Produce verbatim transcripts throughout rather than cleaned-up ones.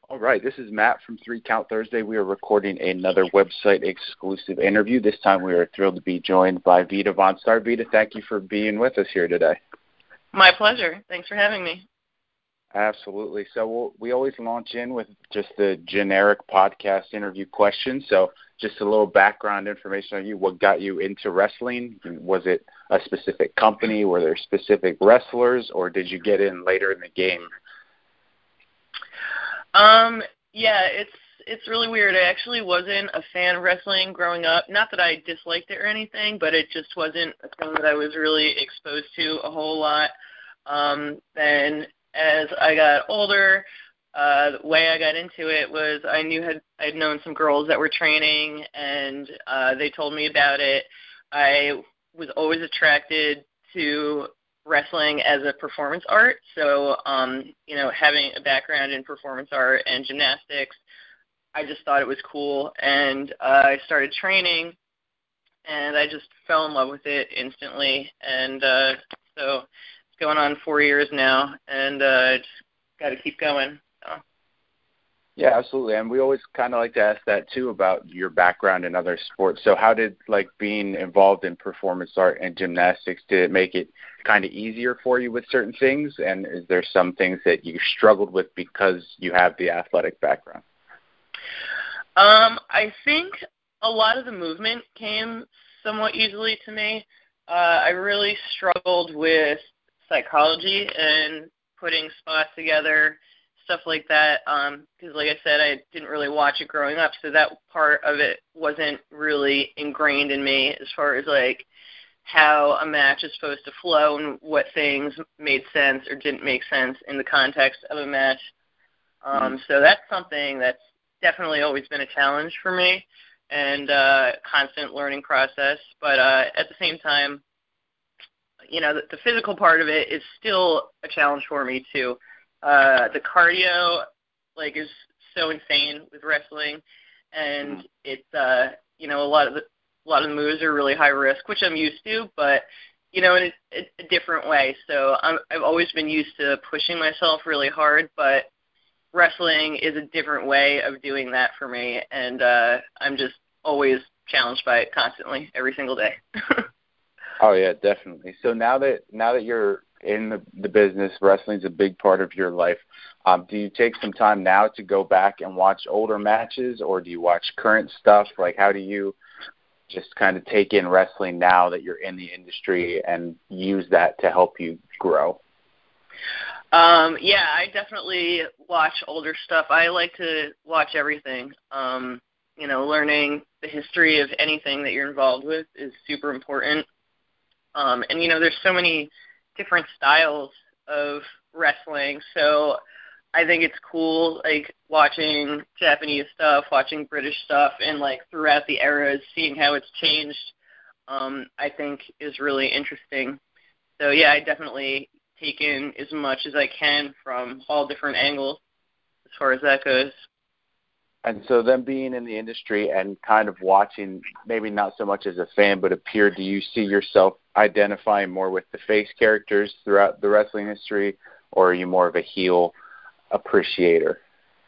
All right, this is Matt from Three Count Thursday. We are recording another website exclusive interview. This time we are thrilled to be joined by Vita Von Star. Vita, thank you for being with us here today. My pleasure. Thanks for having me. Absolutely. So we'll, we always launch in with just the generic podcast interview question. So just a little background information on you. What got you into wrestling? Was it a specific company? Were there specific wrestlers, or did you get in later in the game? Um, yeah, it's it's really weird. I actually wasn't a fan of wrestling growing up. Not that I disliked it or anything, but it just wasn't a thing that I was really exposed to a whole lot. Um, then as I got older, uh, the way I got into it was I knew had I'd known some girls that were training, and uh, they told me about it. I was always attracted to wrestling as a performance art, so um, you know, having a background in performance art and gymnastics, I just thought it was cool, and uh, I started training, and I just fell in love with it instantly, and uh, so it's going on four years now, and uh, just got to keep going. So. Yeah, absolutely, and we always kind of like to ask that too about your background in other sports. So how did like being involved in performance art and gymnastics, did it make it kind of easier for you with certain things, and is there some things that you struggled with because you have the athletic background? Um, I think a lot of the movement came somewhat easily to me. Uh, I really struggled with psychology and putting spots together, stuff like that, because um, like I said, I didn't really watch it growing up, so that part of it wasn't really ingrained in me as far as like how a match is supposed to flow and what things made sense or didn't make sense in the context of a match. Um, mm-hmm. So that's something that's definitely always been a challenge for me, and uh, constant learning process. But uh, at the same time, you know, the, the physical part of it is still a challenge for me too. Uh, the cardio, like, is so insane with wrestling, and mm-hmm. it's, uh, you know, a lot of the a lot of the moves are really high risk, which I'm used to, but, you know, in a, a different way. So I'm, I've always been used to pushing myself really hard, but wrestling is a different way of doing that for me, and uh, I'm just always challenged by it constantly, every single day. Oh yeah, definitely. So now that now that you're in the, the business, wrestling's a big part of your life. Um, do you take some time now to go back and watch older matches, or do you watch current stuff? Like, how do you just kind of take in wrestling now that you're in the industry and use that to help you grow? Um, yeah, I definitely watch older stuff. I like to watch everything. Um, you know, learning the history of anything that you're involved with is super important. Um, and, you know, there's so many different styles of wrestling, so I think it's cool, like, watching Japanese stuff, watching British stuff, and, like, throughout the eras, seeing how it's changed, um, I think is really interesting. So, yeah, I definitely take in as much as I can from all different angles as far as that goes. And so then being in the industry and kind of watching, maybe not so much as a fan, but a peer, do you see yourself identifying more with the face characters throughout the wrestling history, or are you more of a heel appreciator?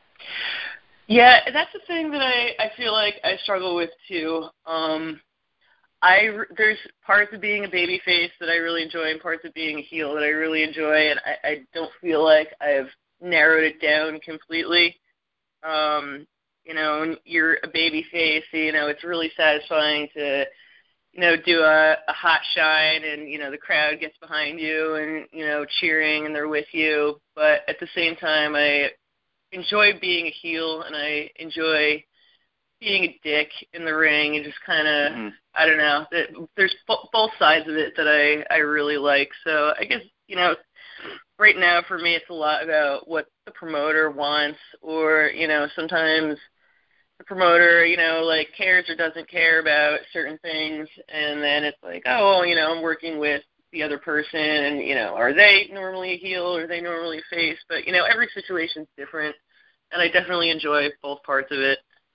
Yeah, that's the thing that I, I feel like I struggle with too. Um, I, there's parts of being a baby face that I really enjoy and parts of being a heel that I really enjoy, and I, I don't feel like I've narrowed it down completely. Um, you know, when you're a baby face, you know, it's really satisfying to, you know, do a, a hot shine and, you know, the crowd gets behind you and, you know, cheering and they're with you. But at the same time, I enjoy being a heel and I enjoy being a dick in the ring and just kind of, mm-hmm. I don't know, there's both sides of it that I, I really like. So I guess, you know, right now for me it's a lot about what the promoter wants, or, you know, sometimes the promoter, you know, like cares or doesn't care about certain things, and then it's like, oh, well, you know, I'm working with the other person, and, you know, are they normally a heel or are they normally a face? But, you know, every situation's different, and I definitely enjoy both parts of it.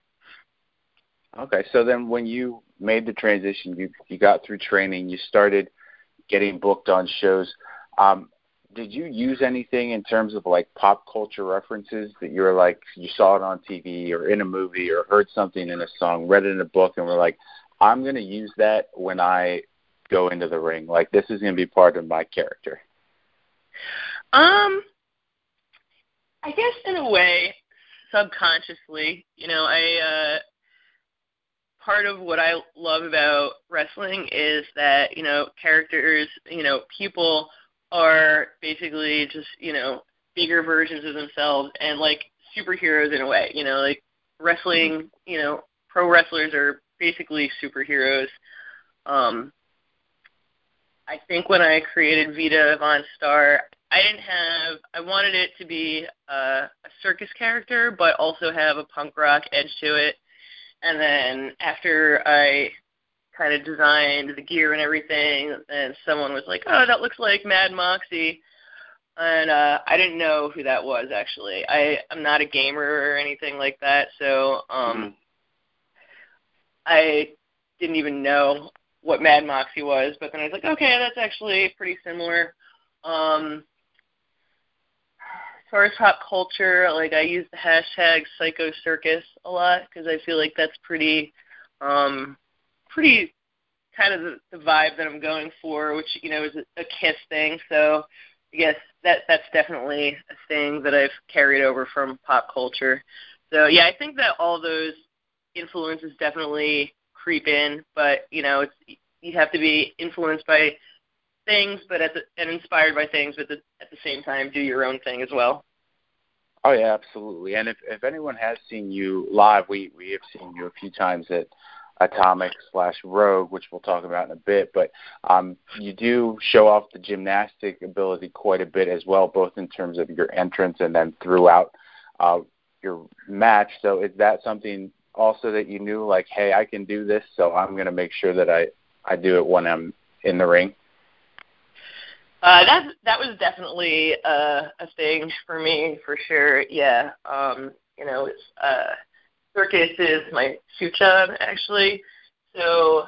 Okay, so then when you made the transition, you you got through training, you started getting booked on shows. Um, did you use anything in terms of like pop culture references that you were like, you saw it on T V or in a movie or heard something in a song, read it in a book, and were like, I'm going to use that when I go into the ring. Like, this is going to be part of my character. Um, I guess in a way, subconsciously, you know, I, uh, part of what I love about wrestling is that, you know, characters, you know, people are basically just, you know, bigger versions of themselves and like superheroes in a way, you know, like wrestling, you know, pro wrestlers are basically superheroes. Um, I think when I created Vita Von Star, I didn't have, I wanted it to be uh, a circus character, but also have a punk rock edge to it. And then after I kind of designed the gear and everything, and someone was like, oh, that looks like Mad Moxie. And uh, I didn't know who that was, actually. I, I'm not a gamer or anything like that, so um, mm-hmm. I didn't even know what Mad Moxie was. But then I was like, okay, that's actually pretty similar. Um, as far as pop culture, like I use the hashtag Psycho Circus a lot because I feel like that's pretty, um, pretty kind of the, the vibe that I'm going for, which, you know, is a, a KISS thing. So I guess that that's definitely a thing that I've carried over from pop culture. So yeah, I think that all those influences definitely creep in, but you know, it's you have to be influenced by things, but at the, and inspired by things, but the, at the same time, do your own thing as well. Oh yeah, absolutely. And if if anyone has seen you live, we we have seen you a few times at Atomic slash Rogue, which we'll talk about in a bit. But um, you do show off the gymnastic ability quite a bit as well, both in terms of your entrance and then throughout uh, your match. So is that something also that you knew, like, hey, I can do this, so I'm going to make sure that I, I do it when I'm in the ring? Uh, that that was definitely uh, a thing for me, for sure. Yeah, um, you know, it's, uh, circus is my future, actually. So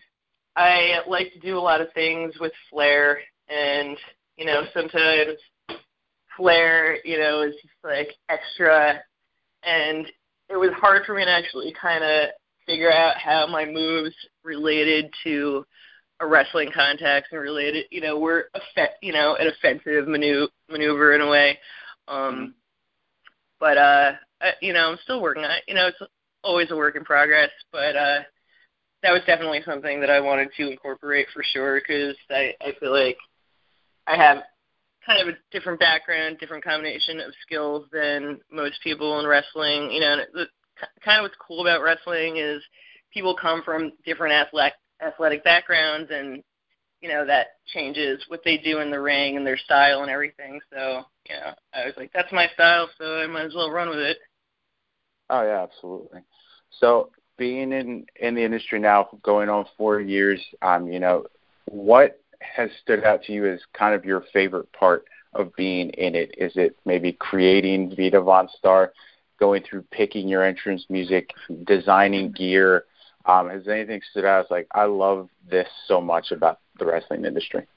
I like to do a lot of things with flair, and you know, sometimes flair, you know, is just like extra, and it was hard for me to actually kind of figure out how my moves related to a wrestling context and related, you know, we're, effect, you know, an offensive manu- maneuver in a way. Um, mm-hmm. But, uh, I, you know, I'm still working on it. You know, it's always a work in progress, but uh, that was definitely something that I wanted to incorporate for sure because I, I feel like I have kind of a different background, different combination of skills than most people in wrestling. You know, the, kind of what's cool about wrestling is people come from different athletic athletic backgrounds, and you know that changes what they do in the ring and their style and everything. So you know, I was like, that's my style, so I might as well run with it. Oh yeah, absolutely. So being in in the industry now, going on four years, um, you know, what has stood out to you as kind of your favorite part of being in it? Is it maybe creating Vita Von Star, going through picking your entrance music, designing gear? Um, has anything stood out as like, I love this so much about the wrestling industry?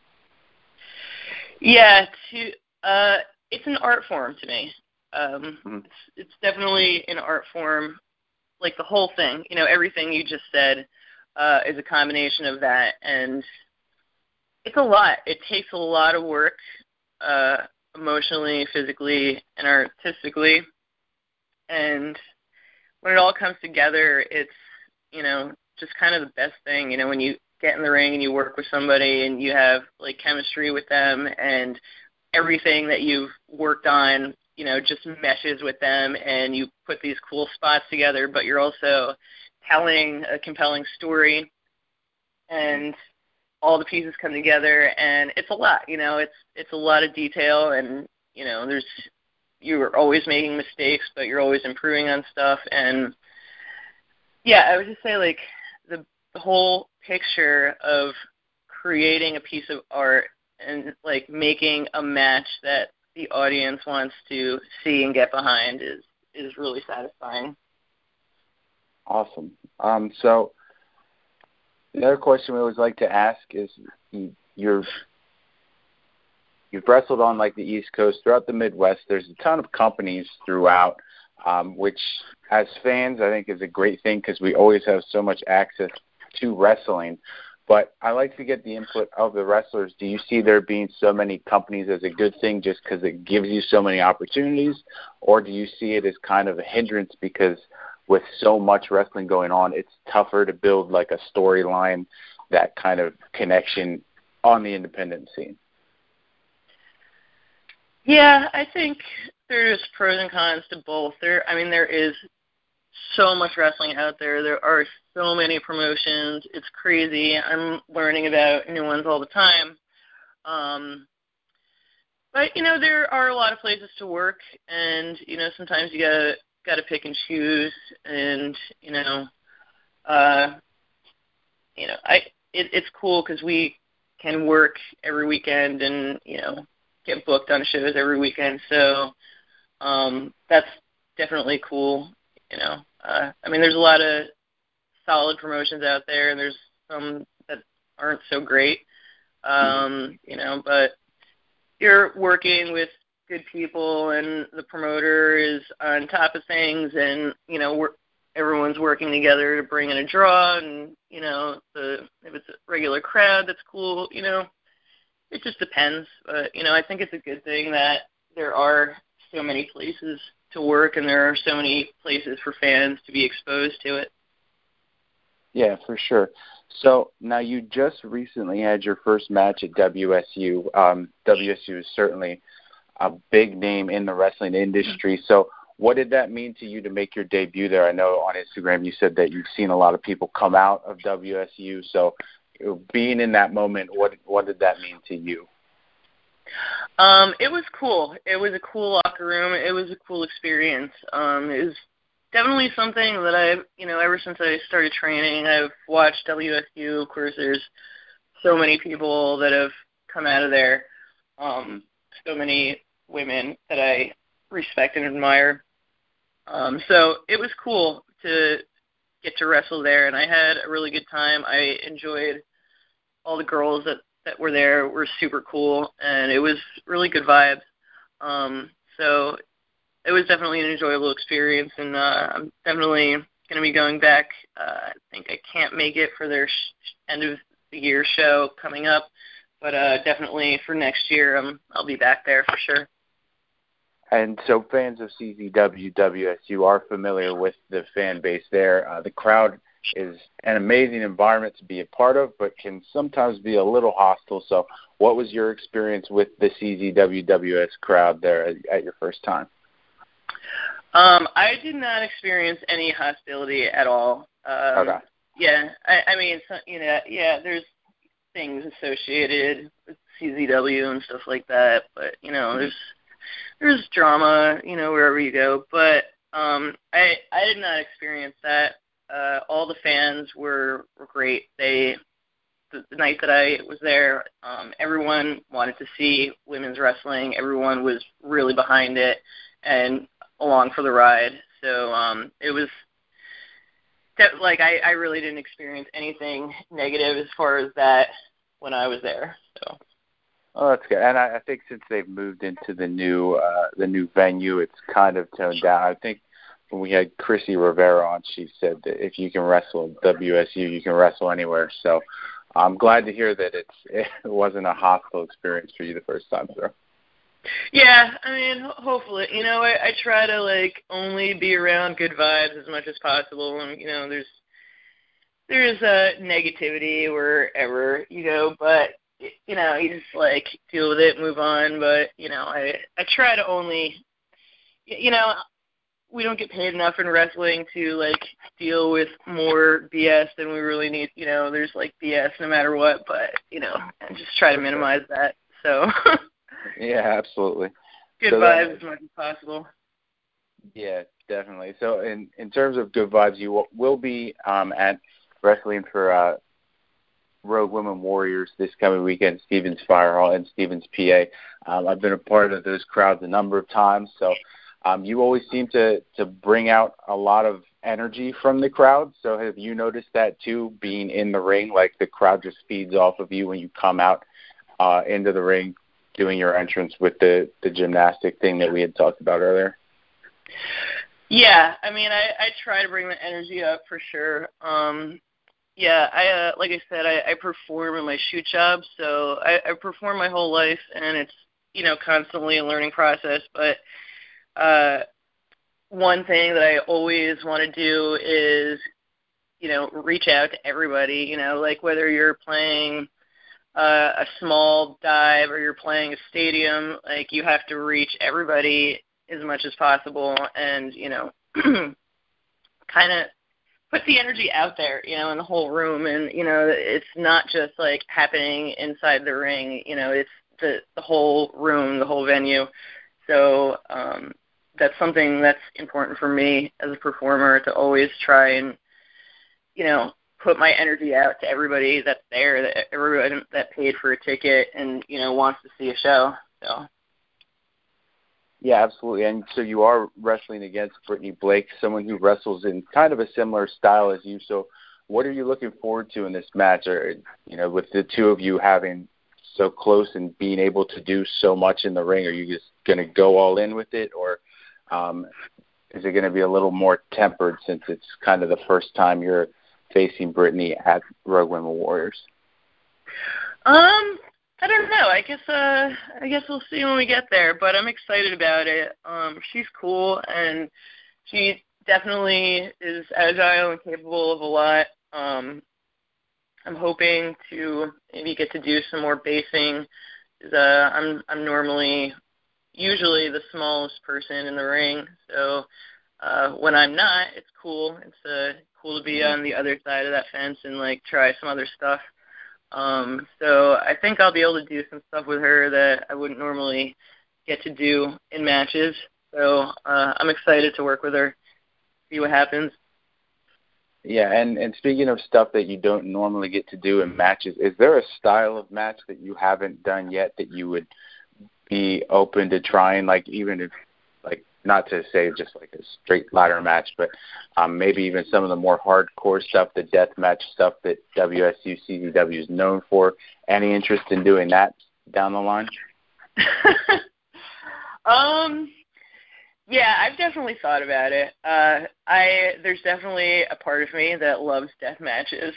Yeah, to, uh, it's an art form to me. Um, mm-hmm. it's, it's definitely an art form, like the whole thing. You know, everything you just said uh, is a combination of that, and it's a lot. It takes a lot of work, uh, emotionally, physically, and artistically. And when it all comes together, it's, you know, just kind of the best thing. You know, when you get in the ring and you work with somebody and you have, like, chemistry with them and everything that you've worked on, you know, just meshes with them and you put these cool spots together, but you're also telling a compelling story and all the pieces come together, and it's a lot, you know, it's it's a lot of detail, and, you know, there's, you're always making mistakes, but you're always improving on stuff, and, yeah, I would just say, like, the, the whole picture of creating a piece of art and, like, making a match that the audience wants to see and get behind is, is really satisfying. Awesome. Um, so, the other question we always like to ask is, you're you've wrestled on like the East Coast, throughout the Midwest. There's a ton of companies throughout, um, which as fans I think is a great thing because we always have so much access to wrestling. But I like to get the input of the wrestlers. Do you see there being so many companies as a good thing just because it gives you so many opportunities, or do you see it as kind of a hindrance because with so much wrestling going on, it's tougher to build like a storyline, that kind of connection on the independent scene? Yeah, I think there's pros and cons to both. There, I mean, there is so much wrestling out there. There are so many promotions. It's crazy. I'm learning about new ones all the time. Um, but, you know, there are a lot of places to work, and, you know, sometimes you gotta, gotta pick and choose, and, you know, uh, you know, I, it, it's cool because we can work every weekend and, you know, get booked on shows every weekend. So um, that's definitely cool. You know, uh, I mean, there's a lot of solid promotions out there, and there's some that aren't so great. Um, you know, but you're working with good people, and the promoter is on top of things, and you know, we're everyone's working together to bring in a draw, and you know, the if it's a regular crowd, that's cool. You know, it just depends. But you know, I think it's a good thing that there are so many places to work, and there are so many places for fans to be exposed to it. Yeah, for sure. So now you just recently had your first match at W S U. Um, W S U is certainly a big name in the wrestling industry. So what did that mean to you to make your debut there? I know on Instagram you said that you've seen a lot of people come out of W S U. So being in that moment, what what did that mean to you? Um, it was cool. It was a cool locker room. It was a cool experience. Um, it was definitely something that I've, you know, ever since I started training, I've watched W S U. Of course, there's so many people that have come out of there, um, so many women that I respect and admire. Um, so it was cool to get to wrestle there, and I had a really good time. I enjoyed all the girls that, that were there were super cool, and it was really good vibes. Um, so it was definitely an enjoyable experience, and uh, I'm definitely going to be going back. Uh, I think I can't make it for their sh- end of the year show coming up, but uh, definitely for next year, um, I'll be back there for sure. And so fans of C Z W, W S U are familiar with the fan base there. Uh, the crowd is an amazing environment to be a part of, but can sometimes be a little hostile. So what was your experience with the C Z W, W S crowd there at, at your first time? Um, I did not experience any hostility at all. Um, okay. Yeah, I, I mean, so, you know, yeah, there's things associated with C Z W and stuff like that, but, you know, there's there's drama, you know, wherever you go. But um, I I did not experience that. Uh, all the fans were, were great. They the, the night that I was there, um, everyone wanted to see women's wrestling. Everyone was really behind it and along for the ride. So um, it was that, like I, I really didn't experience anything negative as far as that when I was there. So. Oh, that's good. And I, I think since they've moved into the new uh, the new venue, it's kind of toned down. I think when we had Chrissy Rivera on, she said that if you can wrestle at W S U, you can wrestle anywhere. So I'm glad to hear that it's it wasn't a hostile experience for you the first time through. Yeah, I mean, hopefully, you know, I, I try to like only be around good vibes as much as possible, and you know, there's there's uh, negativity wherever you go, but you know, you just like deal with it, move on. But you know, I I try to only, you know, we don't get paid enough in wrestling to like deal with more B S than we really need. You know, there's like B S no matter what, but you know, I just try to minimize that. So. Yeah, absolutely. Good so vibes that, as much as possible. Yeah, definitely. So in in terms of good vibes, you will, will be um, at Wrestling for uh, Rogue Women Warriors this coming weekend, Stevens Fire Hall in Stevens, P A. Um, I've been a part of those crowds a number of times, so um, you always seem to, to bring out a lot of energy from the crowd. So have you noticed that too, being in the ring, like the crowd just feeds off of you when you come out uh, into the ring doing your entrance with the, the gymnastic thing that we had talked about earlier? Yeah, I mean, I, I try to bring the energy up for sure. Um, yeah, I uh, like I said, I, I perform in my shoot job, so I, I perform my whole life, and it's, you know, constantly a learning process. But uh, one thing that I always want to do is, you know, reach out to everybody, you know, like whether you're playing uh, a small dive or you're playing a stadium, like you have to reach everybody as much as possible and, you know, kind of put the energy out there, you know, in the whole room. And, you know, it's not just like happening inside the ring, you know, it's the, the whole room, the whole venue. So um, that's something that's important for me as a performer, to always try and, you know, put my energy out to everybody that's there, that everyone that paid for a ticket and, you know, wants to see a show. So. Yeah, absolutely. And so you are wrestling against Brittany Blake, someone who wrestles in kind of a similar style as you. So what are you looking forward to in this match? Or, you know, with the two of you having so close and being able to do so much in the ring, are you just going to go all in with it? Or um, is it going to be a little more tempered since it's kind of the first time you're facing Brittany at Rogue Women Warriors? Um, I don't know. I guess uh, I guess we'll see when we get there. But I'm excited about it. Um, she's cool, and she definitely is agile and capable of a lot. Um, I'm hoping to maybe get to do some more basing. Uh, I'm I'm normally usually the smallest person in the ring, so uh, when I'm not, it's cool. It's uh, cool to be on the other side of that fence and like try some other stuff. Um, so I think I'll be able to do some stuff with her that I wouldn't normally get to do in matches. So uh, I'm excited to work with her, see what happens. Yeah, and, and speaking of stuff that you don't normally get to do in matches, is there a style of match that you haven't done yet that you would be open to trying, like even if, like, not to say just like a straight ladder match, but um, maybe even some of the more hardcore stuff, the death match stuff that W S U C Z W is known for? Any interest in doing that down the line? um, yeah, I've definitely thought about it. Uh, I there's definitely a part of me that loves death matches.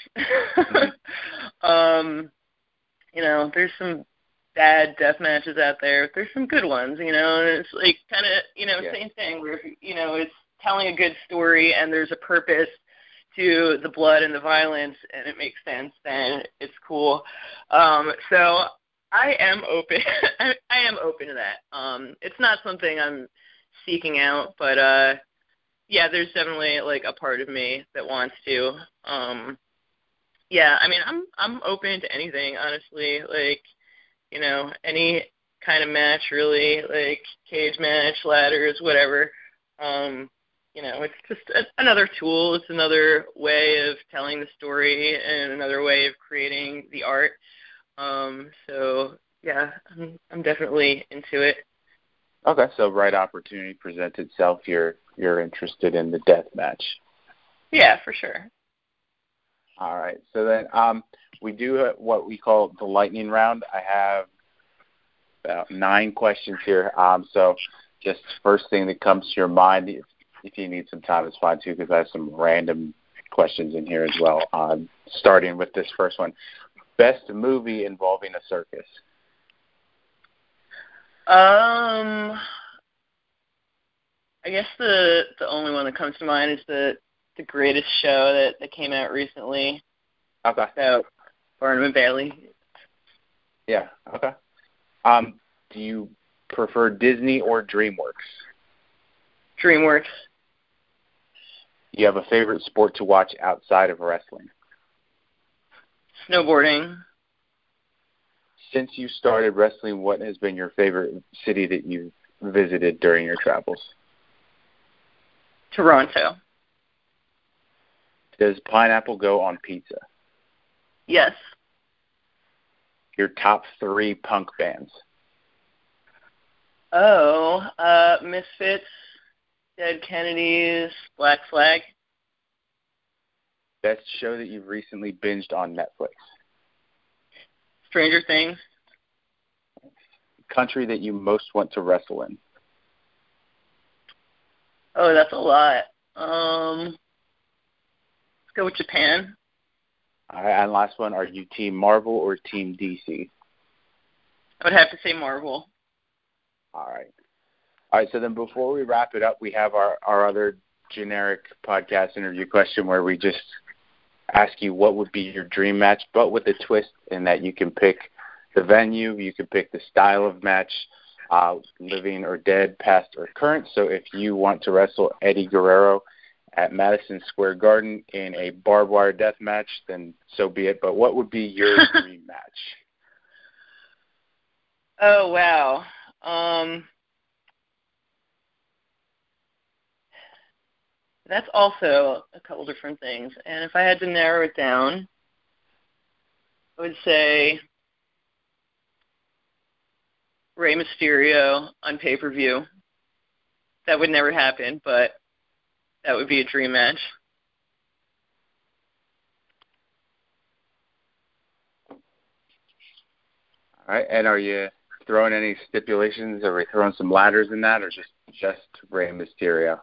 um, you know, there's some bad death matches out there. There's some good ones, you know, and it's like kind of, you know, yeah. same thing where, you know, it's telling a good story and there's a purpose to the blood and the violence and it makes sense, then it's cool. Um, so I am open. I, I am open to that. Um, it's not something I'm seeking out, but uh, yeah, there's definitely like a part of me that wants to. Um, yeah, I mean, I'm I'm open to anything, honestly. Like, you know, any kind of match, really, like cage match, ladders, whatever. Um, you know, it's just a, another tool. It's another way of telling the story and another way of creating the art. Um, so, yeah, I'm, I'm definitely into it. Okay, so right opportunity presents itself. You're you're interested in the death match. Yeah, for sure. All right. So then um, we do what we call the lightning round. I have about nine questions here. Um, so just first thing that comes to your mind, if, if you need some time, it's fine too, because I have some random questions in here as well. Um, starting with this first one. Best movie involving a circus? Um, I guess the the only one that comes to mind is the the Greatest Show that, that came out recently. Okay. So, Barnum and Bailey. Yeah. Okay. Um, do you prefer Disney or DreamWorks? DreamWorks. Do you have a favorite sport to watch outside of wrestling? Snowboarding. Since you started wrestling, what has been your favorite city that you've visited during your travels? Toronto. Does pineapple go on pizza? Yes. Your top three punk bands? Oh, uh, Misfits, Dead Kennedys, Black Flag. Best show that you've recently binged on Netflix? Stranger Things. country that you most want to wrestle in? Oh, that's a lot. Um, let's go with Japan. All right, and last one, are you Team Marvel or Team D C? I would have to say Marvel. All right. All right, so then before we wrap it up, we have our, our other generic podcast interview question where we just ask you what would be your dream match, but with a twist in that you can pick the venue, you can pick the style of match, uh, living or dead, past or current. So if you want to wrestle Eddie Guerrero at Madison Square Garden in a barbed wire death match, then so be it. But what would be your dream match? Oh, wow. Um, that's also a couple different things. And if I had to narrow it down, I would say Rey Mysterio on pay-per-view. That would never happen, but that would be a dream match. All right, and are you throwing any stipulations? Are we throwing some ladders in that, or just just Rey Mysterio?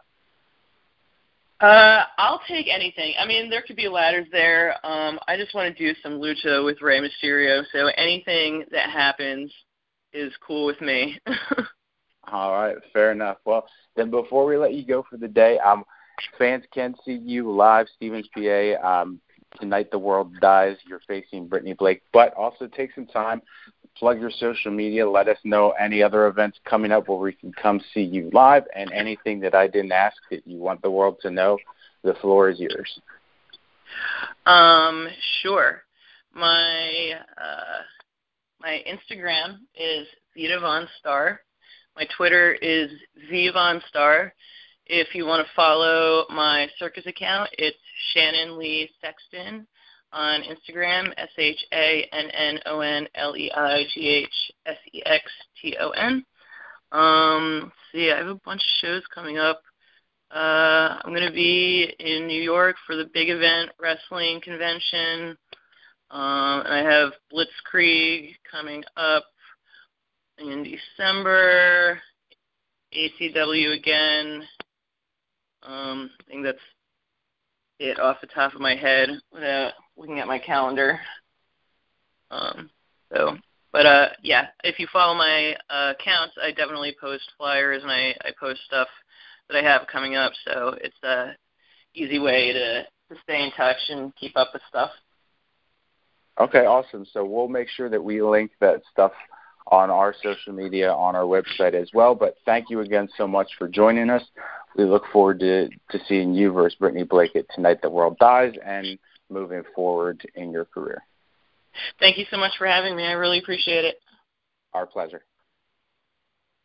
Uh, I'll take anything. I mean, there could be ladders there. Um, I just want to do some lucha with Rey Mysterio, so anything that happens is cool with me. All right, fair enough. Well, then before we let you go for the day, um, fans can see you live, Stevens, P A. Um, Tonight the World Dies. You're facing Brittany Blake, but also take some time, plug your social media, let us know any other events coming up where we can come see you live, and anything that I didn't ask that you want the world to know. The floor is yours. Um, sure. My uh, my Instagram is Vita Von Star. My Twitter is V Von Star. If you want to follow my circus account, it's Shannon Lee Sexton on Instagram, S H A N N O N L E I G H S E X T O N. Um, let's see, I have a bunch of shows coming up. Uh, I'm going to be in New York for the Big Event Wrestling Convention. Um, and I have Blitzkrieg coming up in December. A C W again. Um, I think that's it off the top of my head without looking at my calendar. Um, so, but uh, yeah, if you follow my uh, accounts, I definitely post flyers and I, I post stuff that I have coming up. So it's a easy way to, to stay in touch and keep up with stuff. Okay, awesome. So we'll make sure that we link that stuff on our social media, on our website as well. But thank you again so much for joining us. We look forward to, to seeing you versus Brittany Blake at Tonight the World Dies and moving forward in your career. Thank you so much for having me. I really appreciate it. Our pleasure.